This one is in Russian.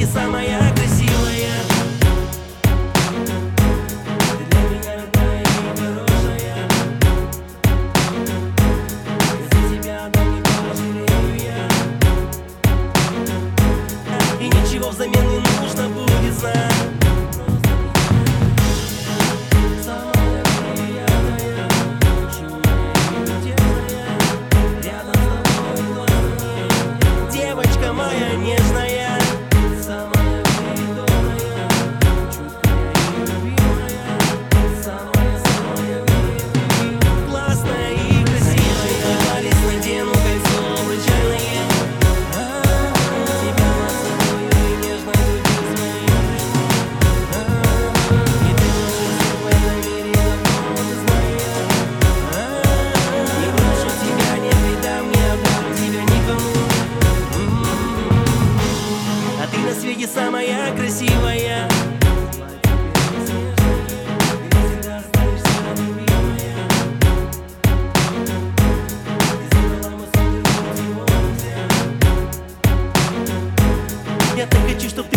самая красивая. Ты для меня родная и хорошая. За тебя одна не пожалею я. И ничего взамен не нужно будет знать. Девочка моя нежная, самая придуманная, чуткая и любимая, самая классная и красивая. Палец надену, кольцо обручальное. Тебя поцелую и нежно любить моей. И ты лучше в этом мире давно ты знаешь. Не брошу тебя, не предам, не отдам тебя никому. А ты на свете самая красивая. Я так хочу, чтоб ты